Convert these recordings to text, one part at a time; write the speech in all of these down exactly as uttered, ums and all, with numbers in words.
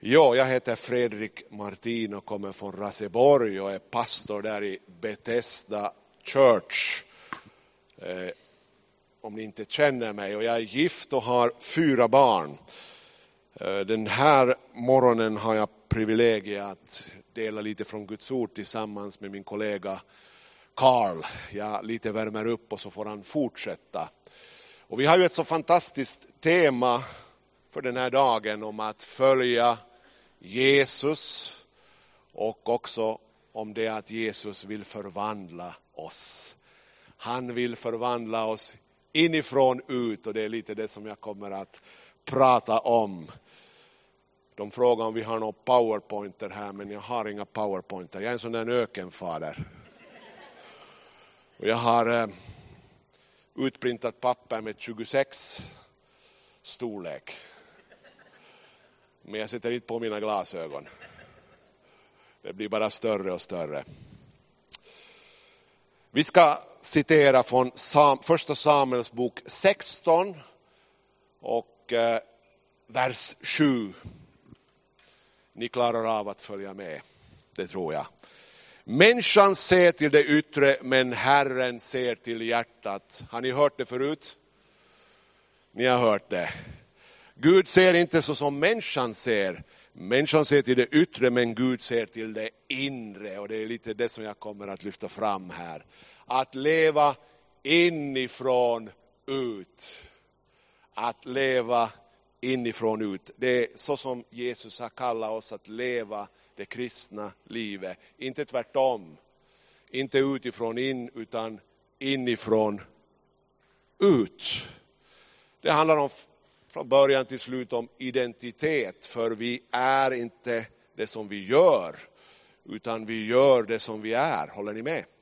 Jo, jag heter Fredrik Martin och kommer från Raseborg och är pastor där i Bethesda Church. Eh, om ni inte känner mig. Och jag är gift och har fyra barn. Eh, den här morgonen har jag privilegiet att dela lite från Guds ord tillsammans med min kollega Carl. Jag lite värmer upp och så får han fortsätta. Och vi har ju ett så fantastiskt tema för den här dagen om att följa Jesus och också om det att Jesus vill förvandla oss. Han vill förvandla oss inifrån ut och det är lite det som jag kommer att prata om. De frågar om vi har någon powerpointer här, men jag har inga powerpointer. Jag är en sån där ökenfader. Och jag har eh, utprintat papper med tjugosex storlek. Men jag sätter inte på mina glasögon. Det blir bara större och större. Vi ska citera från Sam, första Samuels bok sexton och eh, vers sju. Ni klarar av att följa med, det tror jag. Människan ser till det yttre, men Herren ser till hjärtat. Har ni hört det förut? Ni har hört det. Gud ser inte så som människan ser. Människan ser till det yttre, men Gud ser till det inre. Och det är lite det som jag kommer att lyfta fram här. Att leva inifrån ut. Att leva inifrån ut. Det är så som Jesus har kallat oss att leva det kristna livet. Inte tvärtom. Inte utifrån in, utan inifrån ut. Det handlar om från början till slut om identitet. För vi är inte det som vi gör, utan vi gör det som vi är. Håller ni med?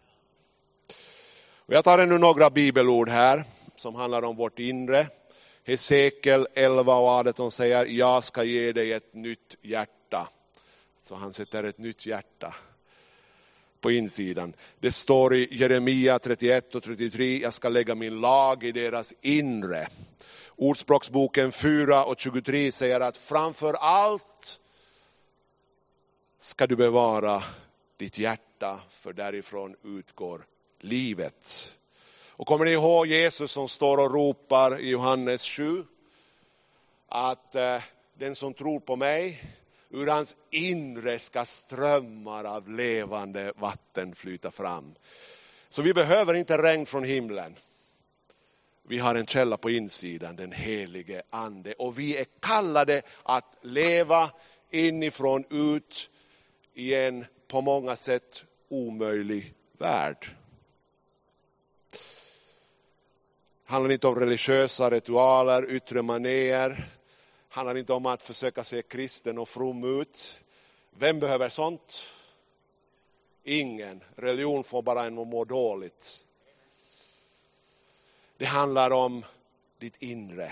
Och jag tar nu några bibelord här som handlar om vårt inre. Hesekiel elva och arton säger: jag ska ge dig ett nytt hjärta. Så han sätter ett nytt hjärta på insidan. Det står i Jeremia trettioett och trettiotre: jag ska lägga min lag i deras inre. Ordspråksboken fyra och tjugotre säger att framför allt ska du bevara ditt hjärta, för därifrån utgår livet. Och kommer ni ihåg Jesus som står och ropar i Johannes sju att eh, den som tror på mig, ur hans inre ska strömmar av levande vatten flyta fram. Så vi behöver inte regn från himlen. Vi har en källa på insidan, den helige ande. Och vi är kallade att leva inifrån ut i en på många sätt omöjlig värld. Det handlar inte om religiösa ritualer, yttre manér. Det handlar inte om att försöka se kristen och from ut. Vem behöver sånt? Ingen. Religion får bara en att må dåligt. Det handlar om ditt inre.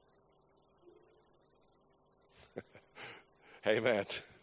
Hej med.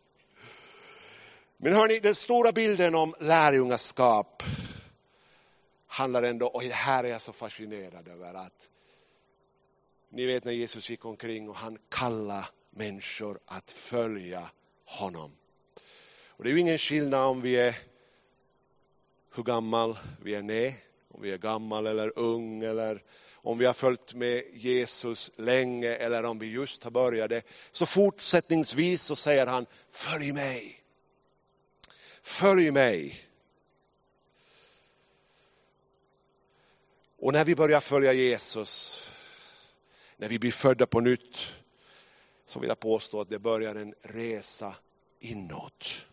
Men hörni, den stora bilden om lärjungaskap handlar ändå, och här är jag så fascinerad över att ni vet när Jesus gick omkring och han kallade människor att följa honom. Och det är ju ingen skillnad om vi är hur gammal vi är nej. Om vi är gammal eller ung, eller om vi har följt med Jesus länge eller om vi just har börjat det. Så fortsättningsvis så säger han: följ mig. Följ mig. Och när vi börjar följa Jesus, när vi blir födda på nytt, så vill jag påstå att det börjar en resa inåt.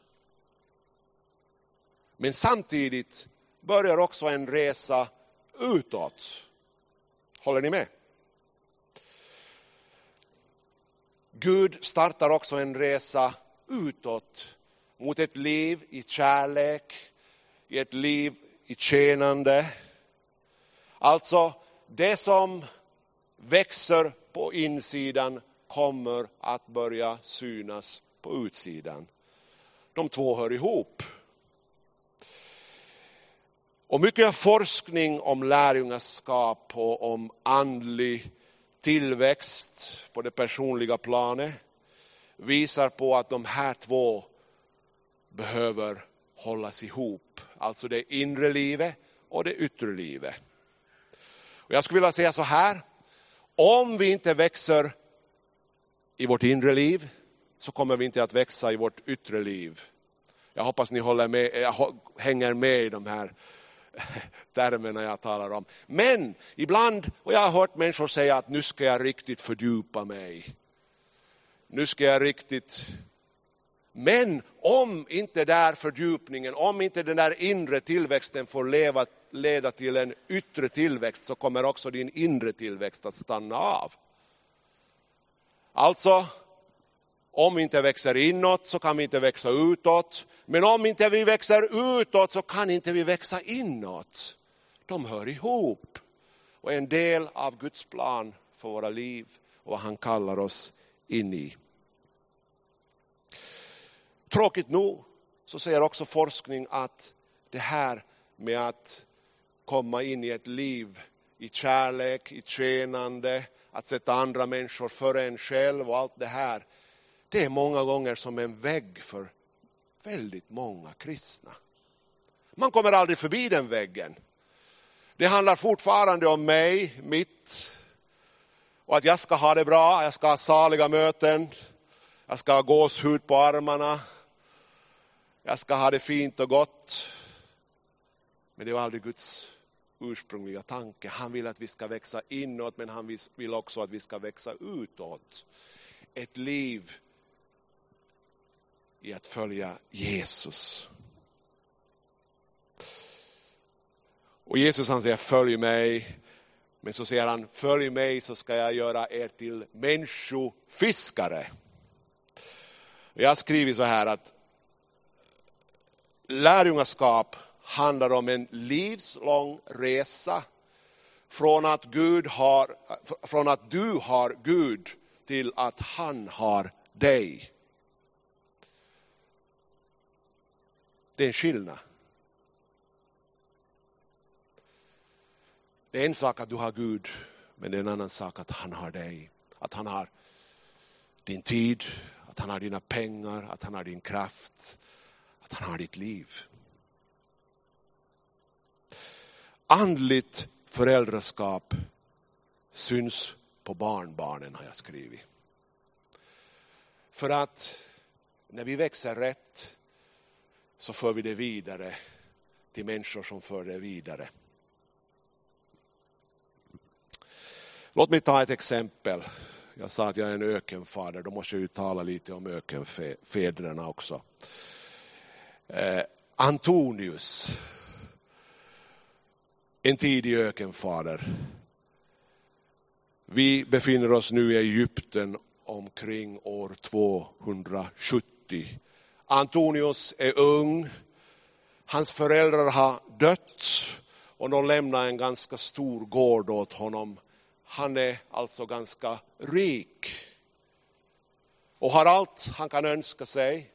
Men samtidigt börjar också en resa utåt. Håller ni med? Gud startar också en resa utåt mot ett liv i kärlek, i ett liv i tjänande. Alltså det som växer på insidan kommer att börja synas på utsidan. De två hör ihop. Och mycket forskning om lärjungaskap och om andlig tillväxt på det personliga planet visar på att de här två behöver hållas ihop. Alltså det inre livet och det yttre livet. Och jag skulle vilja säga så här. Om vi inte växer i vårt inre liv så kommer vi inte att växa i vårt yttre liv. Jag hoppas ni håller med, jag hänger med i de här termerna jag talar om. Men ibland, och jag har hört människor säga att nu ska jag riktigt fördjupa mig. Nu ska jag riktigt... Men om inte där fördjupningen, om inte den där inre tillväxten får leva, leda till en yttre tillväxt, så kommer också din inre tillväxt att stanna av. Alltså, om vi inte växer inåt så kan vi inte växa utåt. Men om inte vi växer utåt så kan inte vi växa inåt. De hör ihop och är en del av Guds plan för våra liv och vad han kallar oss in i. Tråkigt nog så säger också forskning att det här med att komma in i ett liv i kärlek, i tjänande, att sätta andra människor före en själv och allt det här, det är många gånger som en vägg för väldigt många kristna. Man kommer aldrig förbi den väggen. Det handlar fortfarande om mig, mitt, och att jag ska ha det bra, jag ska ha saliga möten, jag ska ha gåshud på armarna, jag ska ha det fint och gott. Men det var aldrig Guds ursprungliga tanke. Han vill att vi ska växa inåt, men han vill också att vi ska växa utåt. Ett liv i att följa Jesus. Och Jesus han säger följ mig. Men så säger han följ mig så ska jag göra er till människofiskare. Jag har skrivit så här att lärjungaskap handlar om en livslång resa från att, Gud har, från att du har Gud till att han har dig. Det är en skillnad. Det är en sak att du har Gud, men det är en annan sak att han har dig. Att han har din tid, att han har dina pengar, att han har din kraft, att han har ditt liv. Andligt föräldraskap syns på barnbarnen, har jag skrivit. För att när vi växer rätt så för vi det vidare till människor som för det vidare. Låt mig ta ett exempel. Jag sa att jag är en ökenfader, då måste jag ju tala lite om ökenfäderna också. Eh, Antonius, en tidig ökenfader. Vi befinner oss nu i Egypten omkring år tvåhundrasjuttio. Antonius är ung, hans föräldrar har dött och de lämnar en ganska stor gård åt honom. Han är alltså ganska rik och har allt han kan önska sig.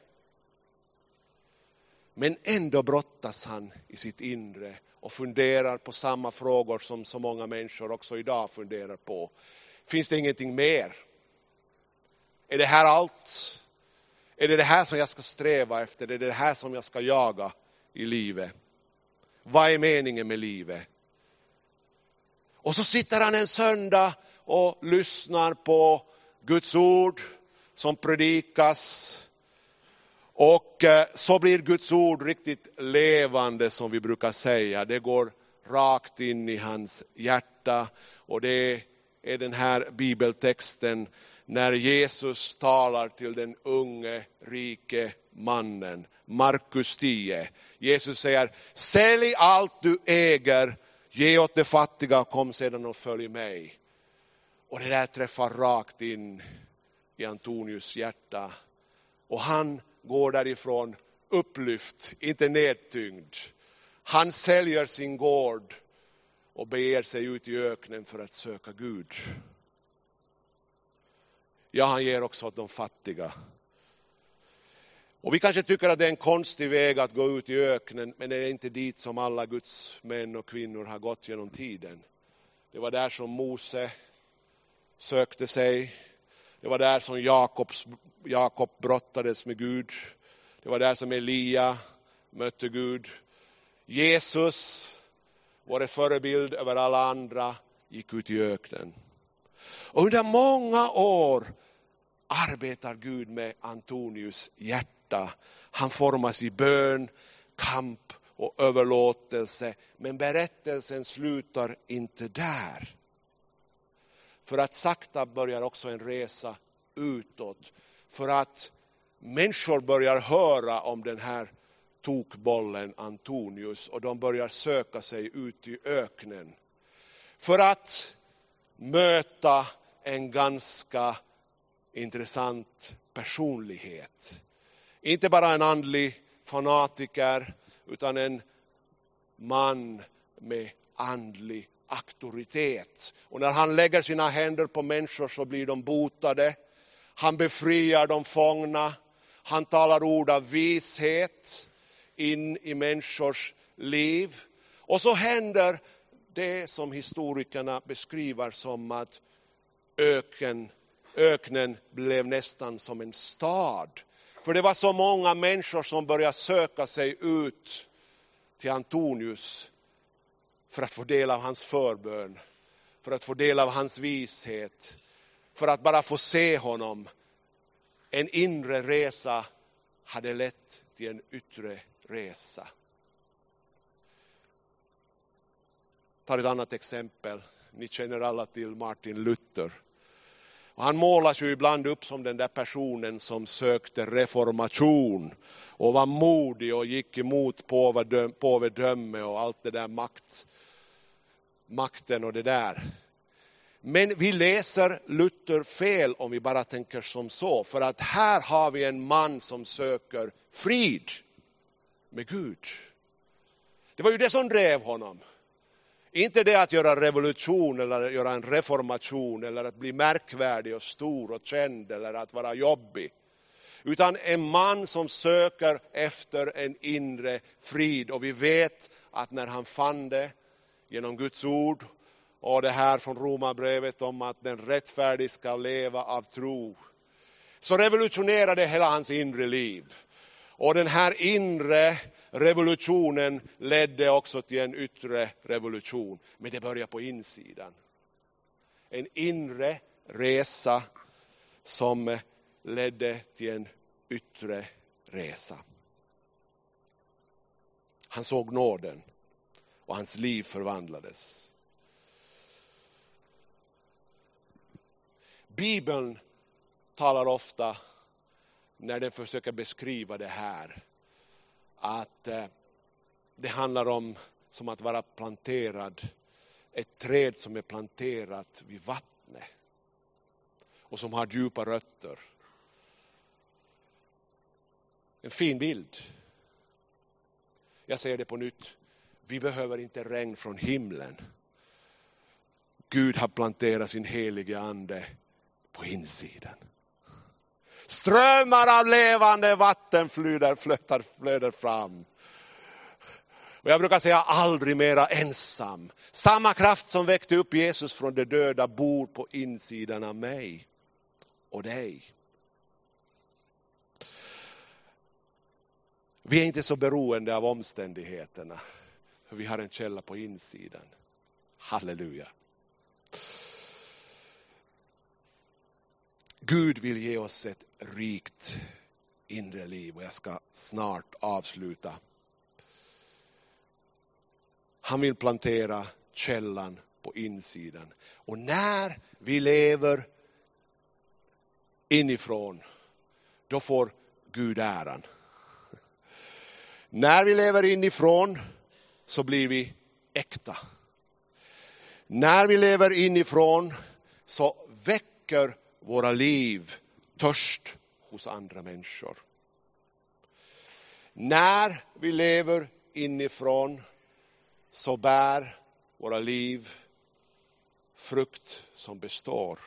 Men ändå brottas han i sitt inre och funderar på samma frågor som så många människor också idag funderar på. Finns det ingenting mer? Är det här allt? Är det det här som jag ska sträva efter? Är det det här som jag ska jaga i livet? Vad är meningen med livet? Och så sitter han en söndag och lyssnar på Guds ord som predikas. Och så blir Guds ord riktigt levande, som vi brukar säga. Det går rakt in i hans hjärta. Och det är den här bibeltexten när Jesus talar till den unge rike mannen. Markus tio. Jesus säger, sälj allt du äger, ge åt de fattiga och kom sedan och följ mig. Och det där träffar rakt in i Antonius hjärta. Och han går därifrån upplyft, inte nedtyngd. Han säljer sin gård och beger sig ut i öknen för att söka Gud. Ja, han ger också åt de fattiga. Och vi kanske tycker att det är en konstig väg att gå ut i öknen, men det är inte dit som alla Guds män och kvinnor har gått genom tiden. Det var där som Mose sökte sig. Det var där som Jakob, Jakob brottades med Gud. Det var där som Elia mötte Gud. Jesus, vår förebild över alla andra, gick ut i öknen. Och under många år arbetar Gud med Antonius hjärta. Han formas i bön, kamp och överlåtelse. Men berättelsen slutar inte där. För att sakta börjar också en resa utåt. För att människor börjar höra om den här tokbollen Antonius. Och de börjar söka sig ut i öknen. För att möta en ganska intressant personlighet. Inte bara en andlig fanatiker utan en man med andlig auktoritet. Och när han lägger sina händer på människor så blir de botade. Han befriar de fångna. Han talar ord av vishet in i människors liv. Och så händer det som historikerna beskriver som att öken, öknen blev nästan som en stad. För det var så många människor som började söka sig ut till Antonius för att få del av hans förbön, för att få del av hans vishet, för att bara få se honom. En inre resa hade lett till en yttre resa. Ta ett annat exempel. Ni känner alla till Martin Luther. Och han målas ju ibland upp som den där personen som sökte reformation och var modig och gick emot påvedöme och allt det där makt, makten och det där. Men vi läser Luther fel om vi bara tänker som så. För att här har vi en man som söker frid med Gud. Det var ju det som drev honom. Inte det att göra revolution eller göra en reformation eller att bli märkvärdig och stor och känd eller att vara jobbig. Utan en man som söker efter en inre frid. Och vi vet att när han fann det genom Guds ord och det här från Romarbrevet om att den rättfärdig ska leva av tro. Så revolutionerade hela hans inre liv. Och den här inre revolutionen ledde också till en yttre revolution. Men det börjar på insidan. En inre resa som ledde till en yttre resa. Han såg nåden och hans liv förvandlades. Bibeln talar ofta när den försöker beskriva det här att eh, det handlar om som att vara planterad, ett träd som är planterat vid vattnet och som har djupa rötter. En fin bild. Jag säger det på nytt. Vi behöver inte regn från himlen. Gud har planterat sin helige ande på insidan. Strömmar av levande vatten flödar, flötar, flödar fram. Och jag brukar säga aldrig mera ensam. Samma kraft som väckte upp Jesus från de döda bor på insidan av mig och dig. Vi är inte så beroende av omständigheterna. För vi har en källa på insidan. Halleluja. Gud vill ge oss ett rikt inre liv och jag ska snart avsluta. Han vill plantera källan på insidan. Och när vi lever inifrån, då får Gud äran. När vi lever inifrån så blir vi äkta. När vi lever inifrån så väcker våra liv törst hos andra människor. När vi lever inifrån så bär våra liv frukt som består.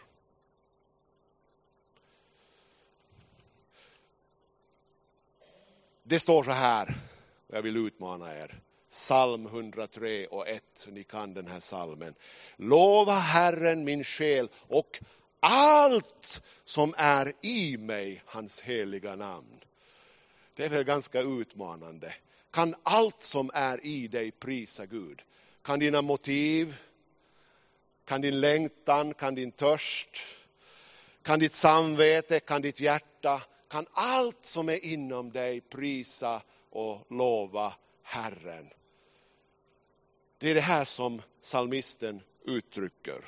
Det står så här, och jag vill utmana er. Psalm hundratre och ett, ni kan den här psalmen. Lova Herren min själ och allt som är i mig, hans heliga namn. Det är väl ganska utmanande. Kan allt som är i dig prisa Gud? Kan dina motiv, kan din längtan, kan din törst, kan ditt samvete, kan ditt hjärta, kan allt som är inom dig prisa och lova Herren? Det är det här som psalmisten uttrycker.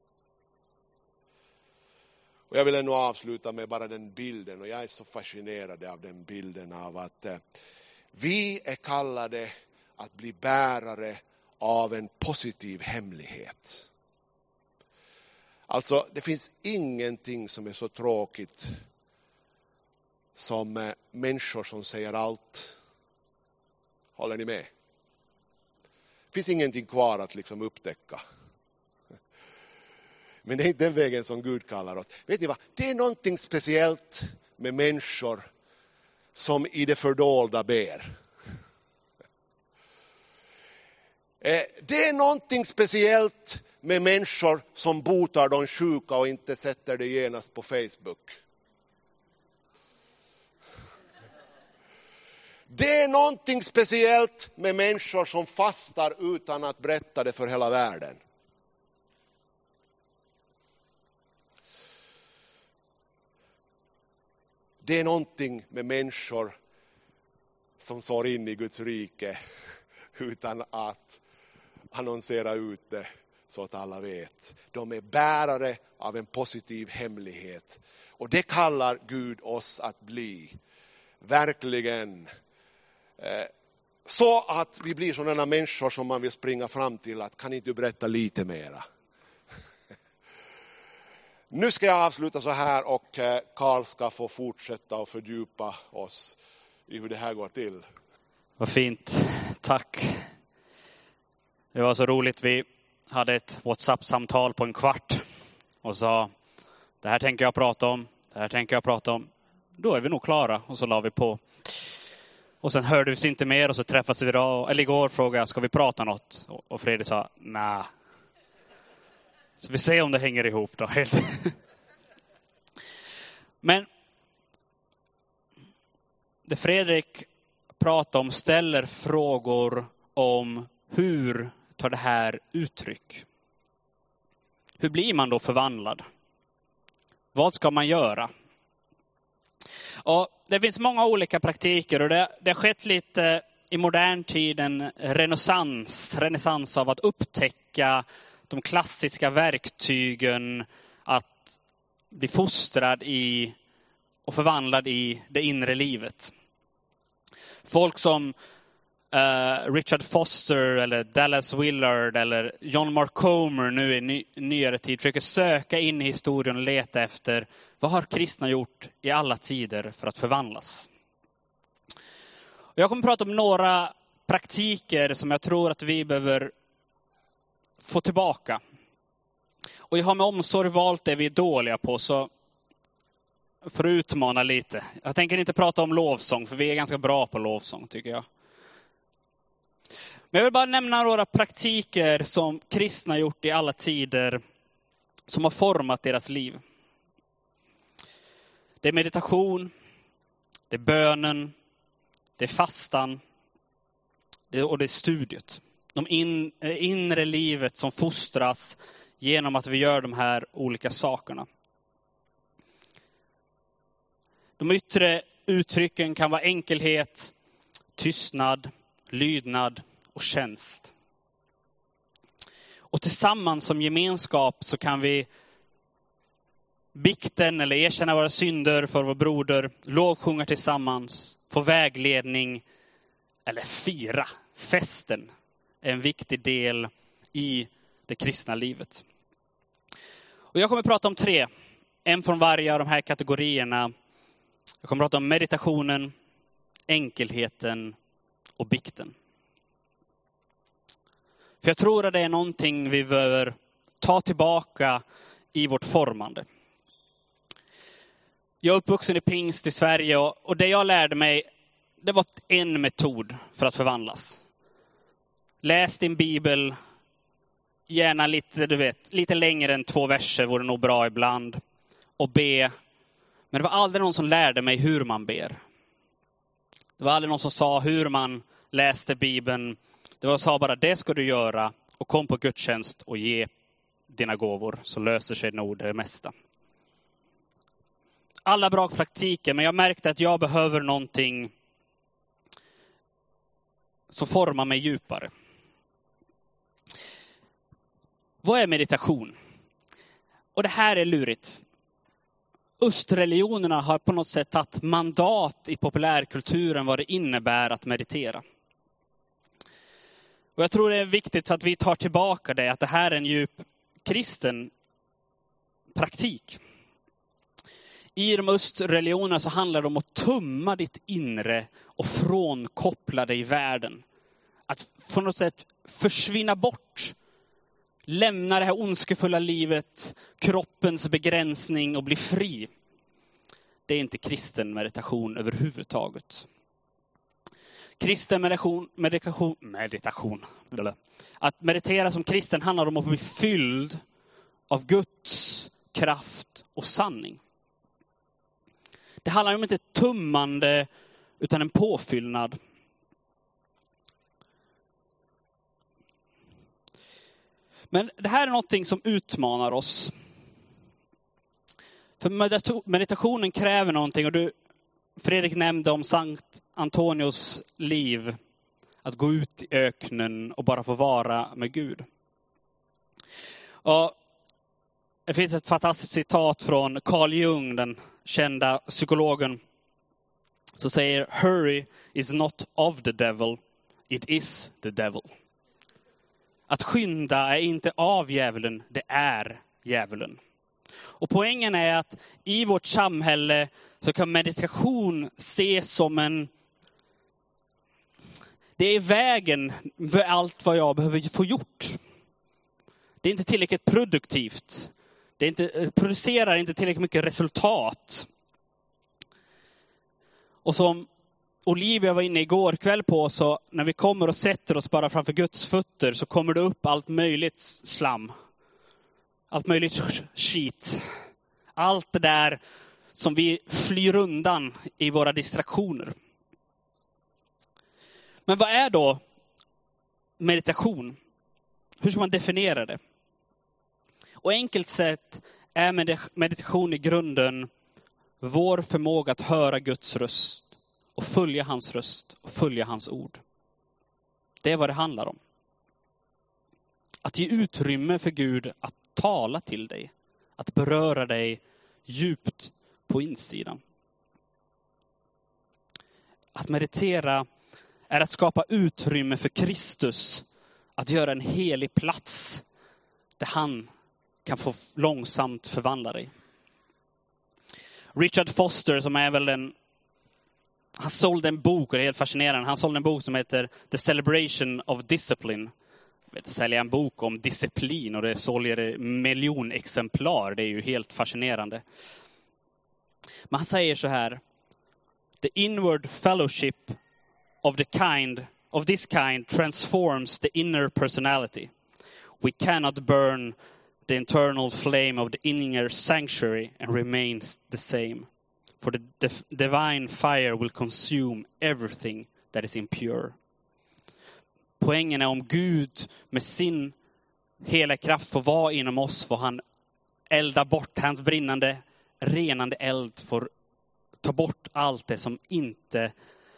Och jag vill ännu avsluta med bara den bilden, och jag är så fascinerad av den bilden av att eh, vi är kallade att bli bärare av en positiv hemlighet. Alltså det finns ingenting som är så tråkigt som eh, människor som säger allt. Håller ni med? Det finns ingenting kvar att liksom upptäcka. Men det är inte den vägen som Gud kallar oss. Vet ni vad? Det är någonting speciellt med människor som i det fördolda ber. Det är någonting speciellt med människor som botar de sjuka och inte sätter det genast på Facebook. Det är någonting speciellt med människor som fastar utan att berätta det för hela världen. Det är någonting med människor som sår in i Guds rike utan att annonsera ut det så att alla vet. De är bärare av en positiv hemlighet. Och det kallar Gud oss att bli. Verkligen. Så att vi blir sådana människor som man vill springa fram till. Att kan inte du berätta lite mera? Nu ska jag avsluta så här och Karl ska få fortsätta och fördjupa oss i hur det här går till. Vad fint. Tack. Det var så roligt. Vi hade ett WhatsApp-samtal på en kvart och sa det här tänker jag prata om. Det här tänker jag prata om. Då är vi nog klara. Och så la vi på. Och sen hörde vi oss inte mer och så träffades vi idag. Eller igår frågade jag, ska vi prata något? Och Fredrik sa, nej. Så vi ser om det hänger ihop då. Helt. Men det Fredrik pratar om ställer frågor om hur tar det här uttryck? Hur blir man då förvandlad? Vad ska man göra? Och det finns många olika praktiker och det, det har skett lite i modern tid en renässans, renässans av att upptäcka de klassiska verktygen att bli fostrad i och förvandlad i det inre livet. Folk som uh, Richard Foster eller Dallas Willard eller John Mark Comer nu i ny, nyare tid försöker söka in i historien och leta efter vad har kristna gjort i alla tider för att förvandlas. Och jag kommer att prata om några praktiker som jag tror att vi behöver få tillbaka. Och jag har med omsorg valt det vi är dåliga på, så för att utmana lite. Jag tänker inte prata om lovsång, för vi är ganska bra på lovsång tycker jag. Men jag vill bara nämna några praktiker som kristna gjort i alla tider som har format deras liv. Det är meditation, det är bönen, det är fastan och det är studiet. De in, inre livet som fostras genom att vi gör de här olika sakerna. De yttre uttrycken kan vara enkelhet, tystnad, lydnad och tjänst. Och tillsammans som gemenskap så kan vi bikten eller erkänna våra synder för vår broder, lovsjunga tillsammans, få vägledning eller fira. Festen är en viktig del i det kristna livet. Och jag kommer att prata om tre. En från varje av de här kategorierna. Jag kommer att prata om meditationen, enkelheten och bikten. För jag tror att det är någonting vi behöver ta tillbaka i vårt formande. Jag är uppvuxen i pingst i Sverige och, och det jag lärde mig, det var en metod för att förvandlas. Läs din bibel gärna lite, du vet, lite längre än två verser vore nog bra ibland. Och be. Men det var aldrig någon som lärde mig hur man ber. Det var aldrig någon som sa hur man läste Bibeln. Det var sa bara, det ska du göra. Och kom på gudstjänst och ge dina gåvor. Så löser sig nog det mesta. Alla bra praktiker, men jag märkte att jag behöver någonting som formar mig djupare. Vad är meditation? Och det här är lurigt. Östreligionerna har på något sätt tagit mandat i populärkulturen vad det innebär att meditera. Och jag tror det är viktigt att vi tar tillbaka det, att det här är en djup kristen praktik. I de östreligionerna så handlar det om att tumma ditt inre och frånkoppla dig i världen. Att på något sätt försvinna bort. Lämna det här ondskefulla livet, kroppens begränsning och bli fri. Det är inte kristen meditation överhuvudtaget. Kristen meditation, meditation, meditation. Att meditera som kristen handlar om att bli fylld av Guds kraft och sanning. Det handlar om inte ett tummande utan en påfyllnad. Men det här är någonting som utmanar oss. För meditationen kräver någonting. Och du, Fredrik nämnde om Sankt Antonios liv. Att gå ut i öknen och bara få vara med Gud. Och det finns ett fantastiskt citat från Carl Jung, den kända psykologen. Så säger, hurry is not of the devil, it is the devil. Att skynda är inte av djävulen, det är djävulen. Och poängen är att i vårt samhälle så kan meditation ses som en... Det är vägen för allt vad jag behöver få gjort. Det är inte tillräckligt produktivt. Det är inte, producerar inte tillräckligt mycket resultat. Och som Olivia var inne igår kväll på, så när vi kommer och sätter oss bara framför Guds fötter så kommer det upp allt möjligt slam. Allt möjligt skit. Allt det där som vi flyr undan i våra distraktioner. Men vad är då meditation? Hur ska man definiera det? Och enkelt sett är meditation i grunden vår förmåga att höra Guds röst och följa hans röst och följa hans ord. Det är vad det handlar om. Att ge utrymme för Gud att tala till dig. Att beröra dig djupt på insidan. Att meditera är att skapa utrymme för Kristus. Att göra en helig plats där han kan få långsamt förvandla dig. Richard Foster, som är väl en... Han sålde en bok, och det är helt fascinerande. Han sålde en bok som heter The Celebration of Discipline. Jag vet, sälja en bok om disciplin och det såljer miljonexemplar. Det är ju helt fascinerande. Men han säger så här. The inward fellowship of the kind of this kind transforms the inner personality. We cannot burn the internal flame of the inner sanctuary and remains the same. For the divine fire will consume everything that is impure. Poängen är om Gud med sin hela kraft får vara inom oss, får han elda bort, hans brinnande, renande eld får ta bort allt det som inte,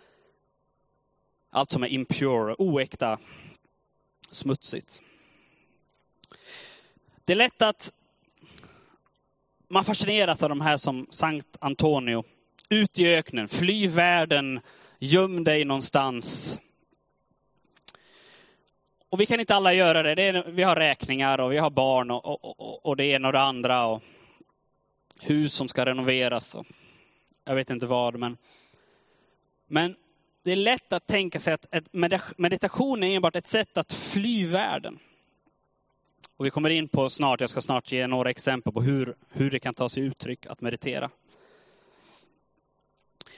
allt som är impure, oäkta, smutsigt. Det är lätt att man fascineras av de här som Sankt Antonio. Ut i öknen, fly världen, göm dig någonstans. Och vi kan inte alla göra det. det är, vi har räkningar och vi har barn och, och, och, och det ena och det andra. Och hus som ska renoveras. Och jag vet inte vad. Men, men det är lätt att tänka sig att ett meditation är enbart ett sätt att fly världen. Och vi kommer in på snart, jag ska snart ge några exempel på hur, hur det kan ta sig uttryck att meditera.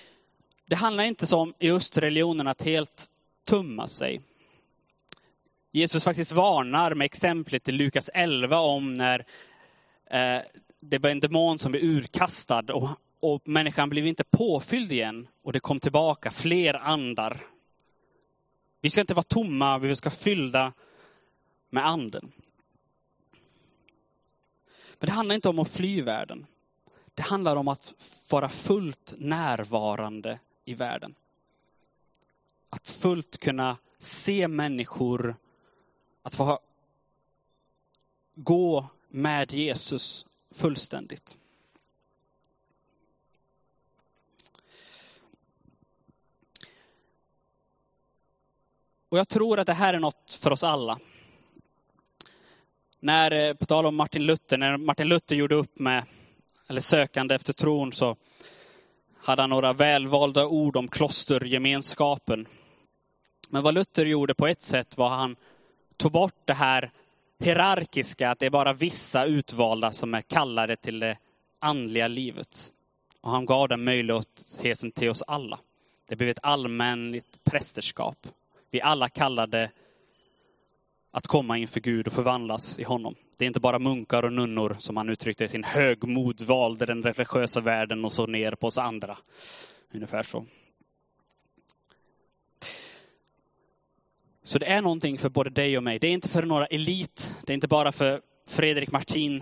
Det handlar inte som i östreligionen att helt tumma sig. Jesus faktiskt varnar med exemplet i Lukas elva om när eh, det var en demon som blev urkastad och, och människan blev inte påfylld igen och det kom tillbaka fler andar. Vi ska inte vara tomma, vi ska fyllda med anden. Men det handlar inte om att fly världen. Det handlar om att vara fullt närvarande i världen. Att fullt kunna se människor, att få gå med Jesus fullständigt. Och jag tror att det här är något för oss alla. När, på tal om Martin Luther, när Martin Luther gjorde upp med, eller sökande efter tron, så hade han några välvalda ord om klostergemenskapen. Men vad Luther gjorde på ett sätt var att han tog bort det här hierarkiska, att det är bara vissa utvalda som är kallade till det andliga livet. Och han gav den möjligheten till oss alla. Det blev ett allmänt prästerskap. Vi alla kallade att komma inför Gud och förvandlas i honom. Det är inte bara munkar och nunnor som han uttryckte sin högmod valde den religiösa världen och så ner på oss andra. Ungefär så. Så det är någonting för både dig och mig. Det är inte för några elit. Det är inte bara för Fredrik Martin.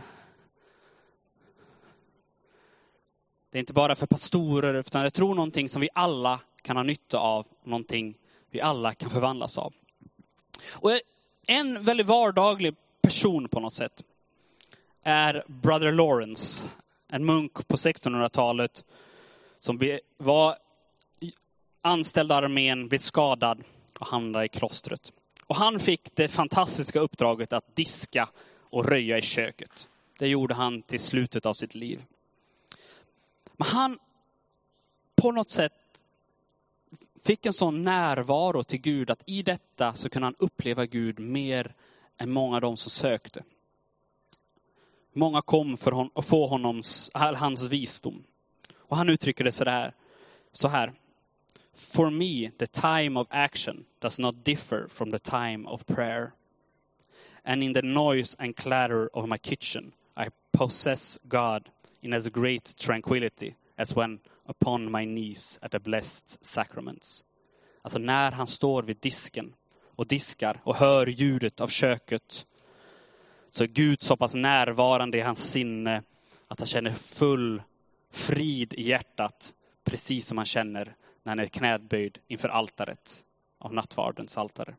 Det är inte bara för pastorer. Utan jag tror någonting som vi alla kan ha nytta av. Någonting vi alla kan förvandlas av. Och en väldigt vardaglig person på något sätt är Brother Lawrence. En munk på sextonhundratalet som var anställd av armén, blev skadad och hamnade i klostret. Och han fick det fantastiska uppdraget att diska och röja i köket. Det gjorde han till slutet av sitt liv. Men han på något sätt fick en sån närvaro till Gud att i detta så kunde han uppleva Gud mer än många av dem som sökte. Många kom för hon, att få honoms, hans visdom. Och han uttrycker det så här, så här. For me, the time of action does not differ from the time of prayer. And in the noise and clatter of my kitchen, I possess God in as great tranquility as when upon my knees at the blessed sacraments. Alltså när han står vid disken och diskar och hör ljudet av köket, så är Gud så pass närvarande i hans sinne att han känner full frid i hjärtat, precis som han känner när han är knäböjd inför altaret av nattvardens altare.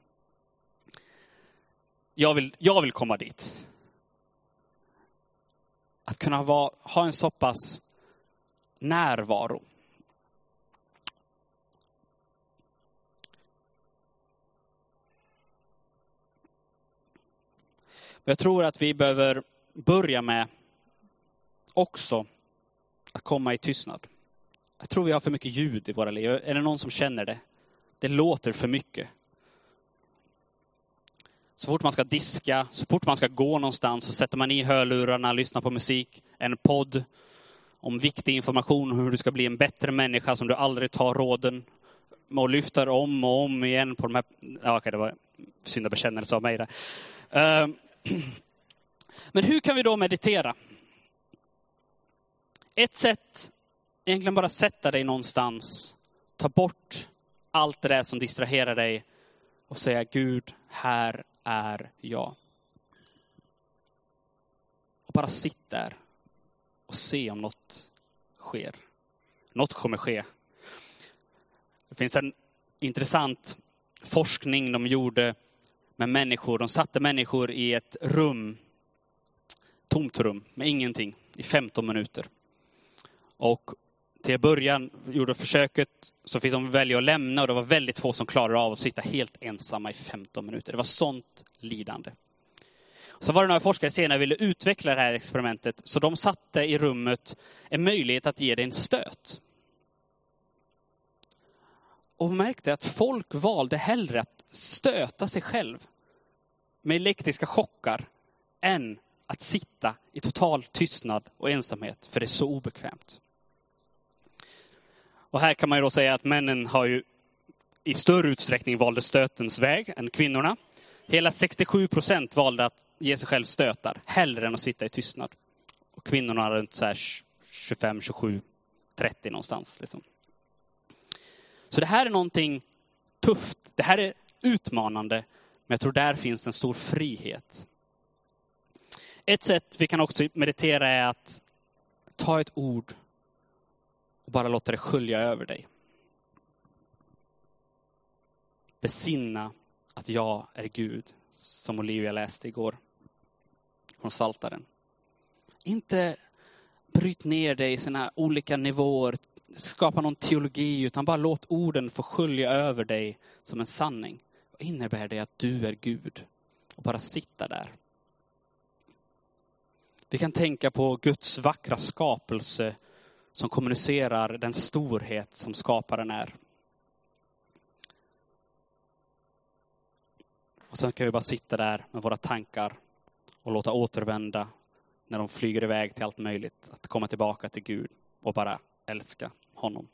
Jag vill, jag vill komma dit. Att kunna vara, ha en så pass närvaro. Jag tror att vi behöver börja med också att komma i tystnad. Jag tror vi har för mycket ljud i våra liv. Är det någon som känner det? Det låter för mycket. Så fort man ska diska, så fort man ska gå någonstans så sätter man i hörlurarna, lyssnar på musik, en podd om viktig information om hur du ska bli en bättre människa som du aldrig tar råden och lyfter om och om igen på de här... Ja, okej, det var syndabekännelse av mig där. Uh, men hur kan vi då meditera? Ett sätt, egentligen bara sätta dig någonstans, ta bort allt det där som distraherar dig och säga Gud, här är jag. Och bara sitt där och se om något sker. Något kommer ske. Det finns en intressant forskning de gjorde med människor. De satte människor i ett rum, tomt rum med ingenting i femton minuter. Och till början gjorde försöket så fick de välja att lämna och det var väldigt få som klarade av att sitta helt ensamma i femton minuter. Det var sånt lidande. Så var det några forskare senare ville utveckla det här experimentet så de satte i rummet en möjlighet att ge det en stöt. Och märkte att folk valde hellre att stöta sig själv med elektriska chockar än att sitta i total tystnad och ensamhet, för det är så obekvämt. Och här kan man ju då säga att männen har ju i större utsträckning valde stötens väg än kvinnorna. Hela sextiosju procent valde att ge sig själv stötar, hellre än att sitta i tystnad. Och kvinnorna runt så här tjugofem, tjugosju, trettio någonstans. Liksom. Så det här är någonting tufft. Det här är utmanande, men jag tror där finns en stor frihet. Ett sätt vi kan också meditera är att ta ett ord och bara låta det skölja över dig. Besinna att jag är Gud, som Olivia läste igår från Psaltaren. Inte bryt ner dig i sina olika nivåer, skapa någon teologi, utan bara låt orden få skölja över dig som en sanning. Vad innebär det att du är Gud? Och bara sitta där. Vi kan tänka på Guds vackra skapelse som kommunicerar den storhet som skaparen är. Och sen kan vi bara sitta där med våra tankar och låta återvända när de flyger iväg till allt möjligt. Att komma tillbaka till Gud och bara älska honom.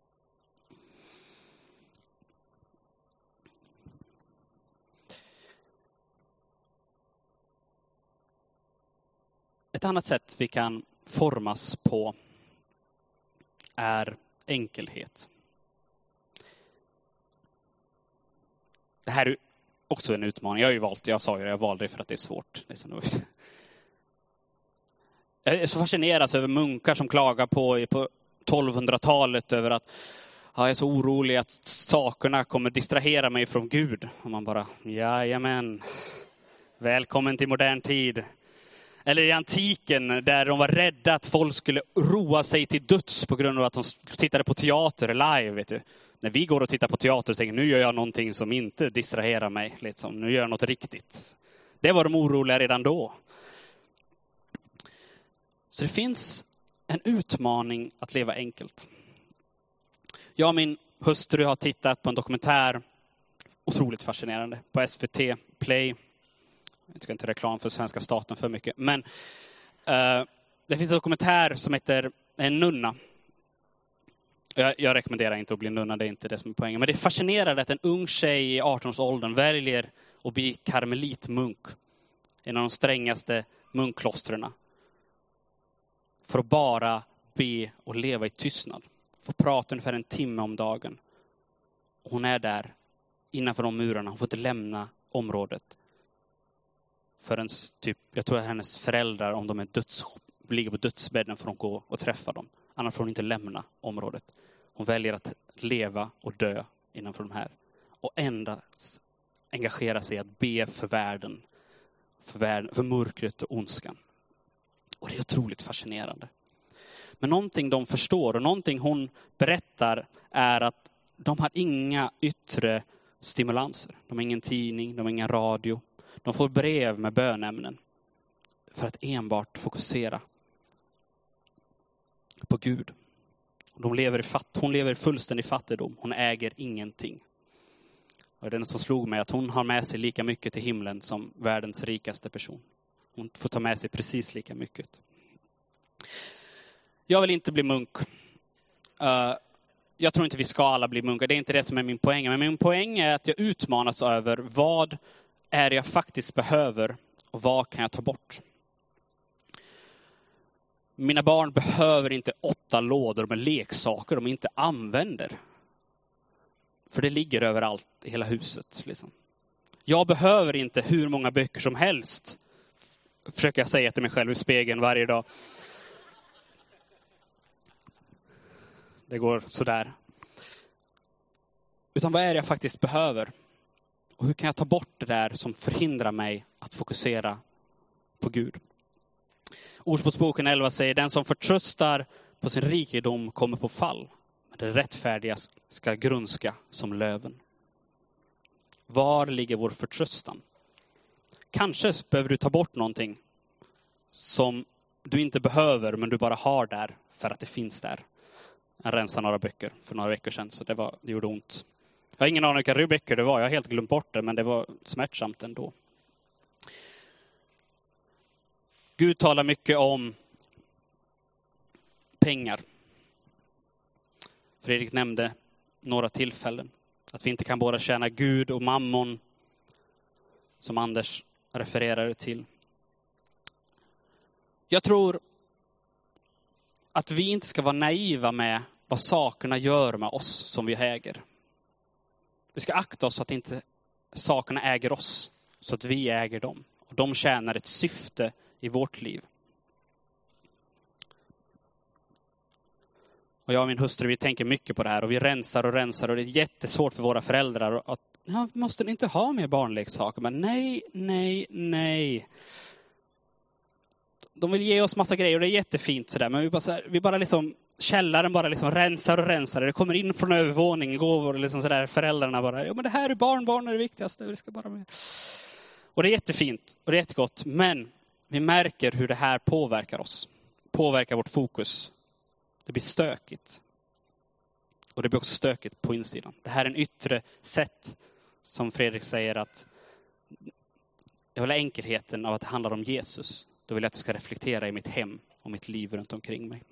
Ett annat sätt vi kan formas på är enkelhet. Det här är också en utmaning. Jag har ju valt, jag sa ju det, jag valde det för att det är svårt. Jag är så fascinerad över munkar som klagar på, på tolvhundratalet över att ja, jag är så orolig att sakerna kommer distrahera mig från Gud. Och man bara, jajamän, välkommen till modern tid. Eller i antiken där de var rädda att folk skulle roa sig till döds på grund av att de tittade på teater live, vet du. När vi går och tittar på teater och tänker, nu gör jag någonting som inte distraherar mig. Liksom. Nu gör jag något riktigt. Det var de oroliga redan då. Så det finns en utmaning att leva enkelt. Jag och min hustru har tittat på en dokumentär, otroligt fascinerande, på S V T Play. Jag ska inte reklam för svenska staten för mycket. Men uh, det finns en dokumentär som heter En nunna. Jag, jag rekommenderar inte att bli nunna, det är inte det som är poängen. Men det är fascinerande att en ung tjej i artonårsåldern väljer att bli karmelitmunk. En av de strängaste munkklostren. För att bara be och leva i tystnad. Få prata ungefär en timme om dagen. Hon är där innanför de murarna. Hon får inte lämna området. Förrän typ, jag tror att hennes föräldrar, om de är döds, ligger på dödsbädden, får de gå och träffa dem. Annars får hon inte lämna området. Hon väljer att leva och dö innanför de här. Och endast engagera sig att be för världen. För, världen, för mörkret och ondskan. Och det är otroligt fascinerande. Men någonting de förstår och någonting hon berättar är att de har inga yttre stimulanser. De har ingen tidning, de har ingen radio. De får brev med bönämnen för att enbart fokusera på Gud. De lever i fatt, hon lever i fullständig fattigdom. Hon äger ingenting. Och det är den som slog mig att hon har med sig lika mycket till himlen som världens rikaste person. Hon får ta med sig precis lika mycket. Jag vill inte bli munk. Uh, jag tror inte vi ska alla bli munkar. Det är inte det som är min poäng. Men min poäng är att jag utmanas över vad är det jag faktiskt behöver och vad kan jag ta bort. Mina barn behöver inte åtta lådor med leksaker de inte använder. För det ligger överallt i hela huset. Liksom. Jag behöver inte hur många böcker som helst. Försöker jag säga till mig själv i spegeln varje dag. Det går sådär. Utan vad är det jag faktiskt behöver? Och hur kan jag ta bort det där som förhindrar mig att fokusera på Gud? Ordspråksboken elva säger, den som förtröstar på sin rikedom kommer på fall. Men det rättfärdiga ska grunska som löven. Var ligger vår förtröstan? Kanske behöver du ta bort någonting som du inte behöver men du bara har där för att det finns där. Jag rensade några böcker för några veckor sedan så det, var, det gjorde ont. Jag har ingen aning vilka böcker det var. Jag har helt glömt bort det men det var smärtsamt ändå. Gud talar mycket om pengar. Fredrik nämnde några tillfällen. Att vi inte kan bara tjäna Gud och mammon. som Anders refererade till. Jag tror att vi inte ska vara naiva med vad sakerna gör med oss som vi äger. Vi ska akta oss så att inte sakerna äger oss, så att vi äger dem. Och de tjänar ett syfte i vårt liv. Och jag och min hustru, vi tänker mycket på det här och vi rensar och rensar och det är jättesvårt för våra föräldrar att, ja, måste ni inte ha mer barnleksaker? Men nej, nej, nej. De vill ge oss massa grejer och det är jättefint sådär, men vi bara, så här, vi bara liksom, källaren bara liksom rensar och rensar. Det kommer in från övervåningen, gåvor och liksom sådär, föräldrarna bara, ja men det här är barn, barn är det viktigaste, vi ska bara med. Och det är jättefint och det är jättegott, men vi märker hur det här påverkar oss. Påverkar vårt fokus. Det blir stökigt. Och det blir också stökigt på insidan. Det här är en yttre sätt, som Fredrik säger, att jag vill ha enkelheten av att det handlar om Jesus. Då vill jag att det ska reflektera i mitt hem och mitt liv runt omkring mig.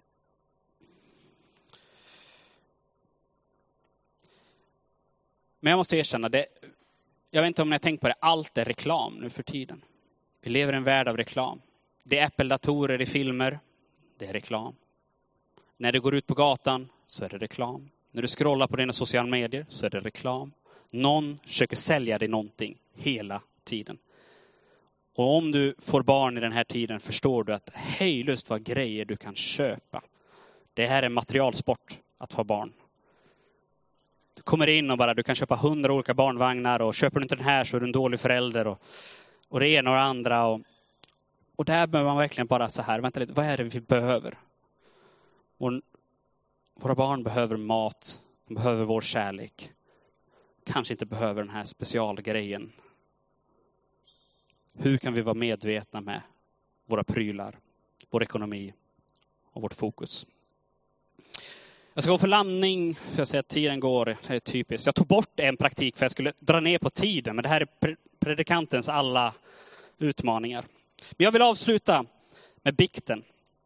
Men jag måste erkänna, det, jag vet inte om ni har tänkt på det, allt är reklam nu för tiden. Vi lever i en värld av reklam. Det är Apple-datorer i filmer, det är reklam. När du går ut på gatan så är det reklam. När du scrollar på dina sociala medier så är det reklam. Någon försöker sälja dig någonting hela tiden. Och om du får barn i den här tiden förstår du att hejlöst vad grejer du kan köpa. Det här är materialsport att ha barn. Du kommer in och bara, du kan köpa hundra olika barnvagnar och köper du inte den här så är du en dålig förälder. Och, och det ena och det andra. Och, och där behöver man verkligen bara så här, vänta lite, vad är det vi behöver? Och våra barn behöver mat, de behöver vår kärlek. Kanske inte behöver den här specialgrejen. Hur kan vi vara medvetna med våra prylar, vår ekonomi och vårt fokus? Jag ska gå för landning, för jag säger att tiden går, det är typiskt. Jag tog bort en praktik för jag skulle dra ner på tiden, men det här är predikantens alla utmaningar. Men jag vill avsluta med bikten.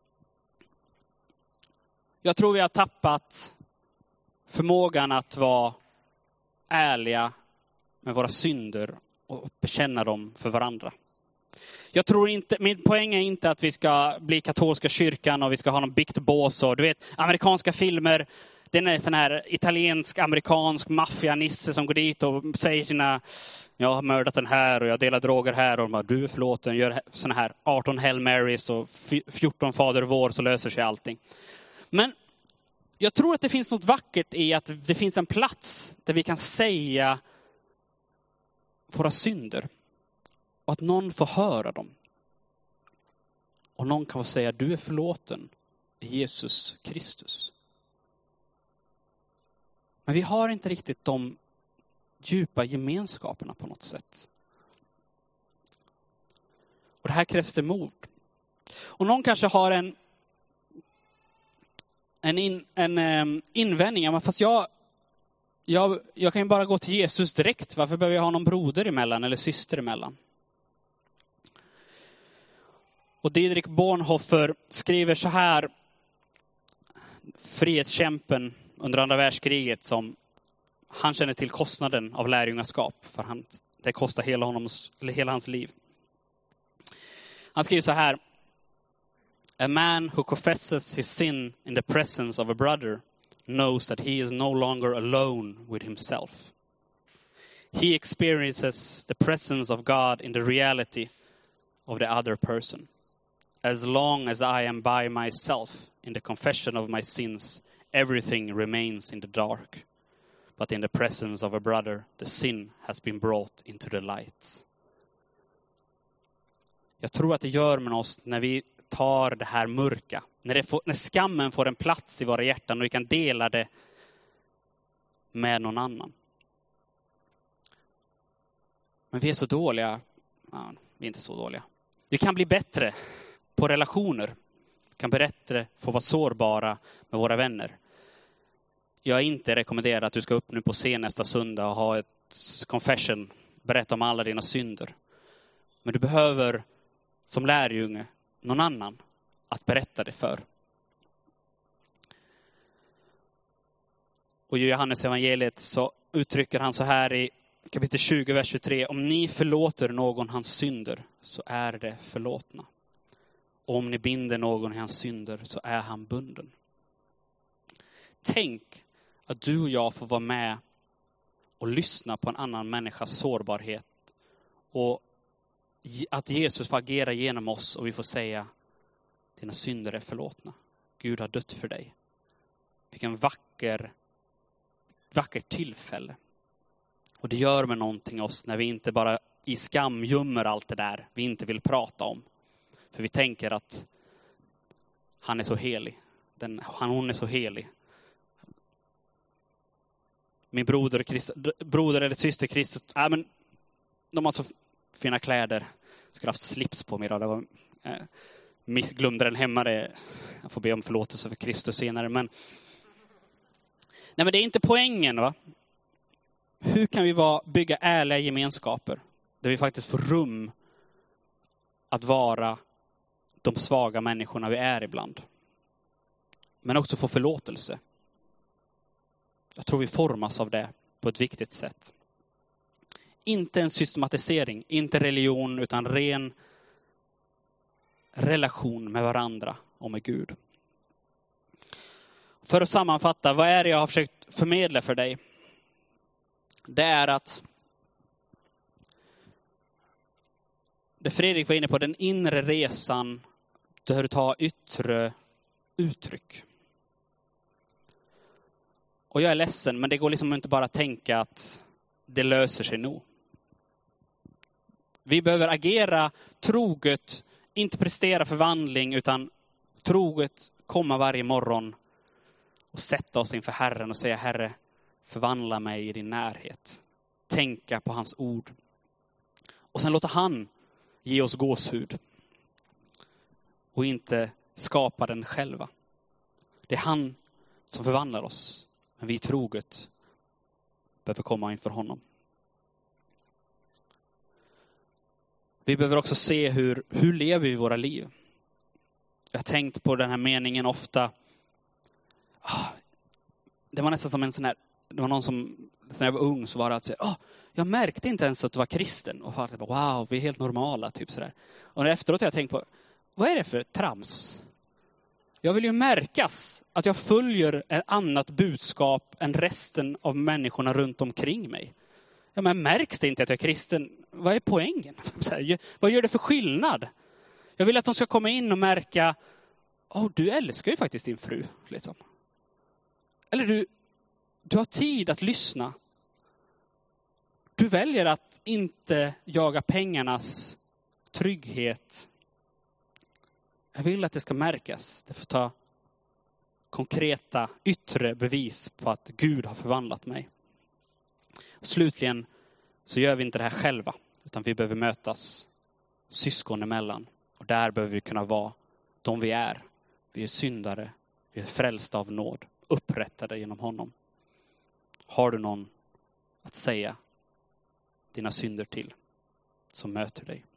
Jag tror vi har tappat förmågan att vara ärliga med våra synder och bekänna dem för varandra. Jag tror inte, min poäng är inte att vi ska bli katolska kyrkan och vi ska ha någon biktbås och du vet, amerikanska filmer. Det är en sån här italiensk, amerikansk maffianisse som går dit och säger sina, jag har mördat den här och jag delar droger här och de bara, du är förlåten, gör såna här arton Hail Marys och fjorton Fader vår så löser sig allting. Men jag tror att det finns något vackert i att det finns en plats där vi kan säga våra synder. Och att någon får höra dem. Och någon kan få säga, du är förlåten i Jesus Kristus. Men vi har inte riktigt de djupa gemenskaperna på något sätt. Och det här krävs det mod. Och någon kanske har en En, in, en um, invändning, men fast jag, jag, jag kan ju bara gå till Jesus direkt. Varför behöver jag ha någon broder emellan eller syster emellan? Och Dietrich Bonhoeffer skriver så här, frihetskämpen under andra världskriget, som han känner till kostnaden av lärjungaskap, för han, det kostar hela, honom, eller hela hans liv. Han skriver så här: a man who confesses his sin in the presence of a brother knows that he is no longer alone with himself. He experiences the presence of God in the reality of the other person. As long as I am by myself in the confession of my sins, everything remains in the dark. But in the presence of a brother, the sin has been brought into the light. Jag tror att det gör med oss när vi tar det här mörka. När, det får, när skammen får en plats i våra hjärtan och vi kan dela det med någon annan. Men vi är så dåliga. Ja, vi är inte så dåliga. Vi kan bli bättre på relationer. Vi kan bättre få vara sårbara med våra vänner. Jag är inte rekommenderad att du ska upp nu på scen nästa söndag och ha ett confession. Berätta om alla dina synder. Men du behöver som lärjunge någon annan att berätta det för. Och i Johannes evangeliet så uttrycker han så här i kapitel tjugo, vers tjugotre. Om ni förlåter någon hans synder så är det förlåtna. Och om ni binder någon i hans synder så är han bunden. Tänk att du och jag får vara med och lyssna på en annan människas sårbarhet. Och att Jesus får agera genom oss och vi får säga: dina synder är förlåtna. Gud har dött för dig. Vilken vacker, vacker tillfälle. Och det gör med någonting oss när vi inte bara i skam gömmer allt det där vi inte vill prata om. För vi tänker att han är så helig. Den, han, hon är så helig. Min broder, Christ, broder eller syster Kristus, äh, men de har så fina kläder. Jag skulle haft slips på mig då. Det var, eh, glömde den hemma. Det, jag får be om förlåtelse för Kristus senare. Men, nej, men det är inte poängen, va? Hur kan vi vara, bygga ärliga gemenskaper där vi faktiskt får rum att vara de svaga människorna vi är ibland. Men också få förlåtelse. Jag tror vi formas av det på ett viktigt sätt. Inte en systematisering, inte religion, utan ren relation med varandra och med Gud. För att sammanfatta, vad är det jag har försökt förmedla för dig? Det är att det Fredrik var inne på, den inre resan där du tar yttre uttryck. Och jag är ledsen, men det går liksom inte bara att tänka att det löser sig nog. Vi behöver agera troget, inte prestera förvandling, utan troget komma varje morgon och sätta oss inför Herren och säga: Herre, förvandla mig i din närhet. Tänka på hans ord. Och sen låta han ge oss gåshud. Och inte skapa den själva. Det är han som förvandlar oss. Men vi troget behöver komma inför honom. Vi behöver också se hur, hur lever vi våra liv. Jag har tänkt på den här meningen ofta. Det var nästan som en sån här, det var någon som, när jag var ung så var det att säga, oh, jag märkte inte ens att du var kristen. Och jag bara, wow, vi är helt normala, typ sådär. Och efteråt har jag tänkt på, vad är det för trams? Jag vill ju märkas att jag följer ett annat budskap än resten av människorna runt omkring mig. Ja, men märks det inte att jag är kristen? Vad är poängen? Vad gör det för skillnad? Jag vill att de ska komma in och märka, oh, du älskar ju faktiskt din fru. Liksom. Eller du, du har tid att lyssna. Du väljer att inte jaga pengarnas trygghet. Jag vill att det ska märkas. Det får ta konkreta yttre bevis på att Gud har förvandlat mig. Och slutligen så gör vi inte det här själva. Utan vi behöver mötas syskon emellan. Och där behöver vi kunna vara de vi är. Vi är syndare. Vi är frälsta av nåd. Upprättade genom honom. Har du någon att säga dina synder till som möter dig?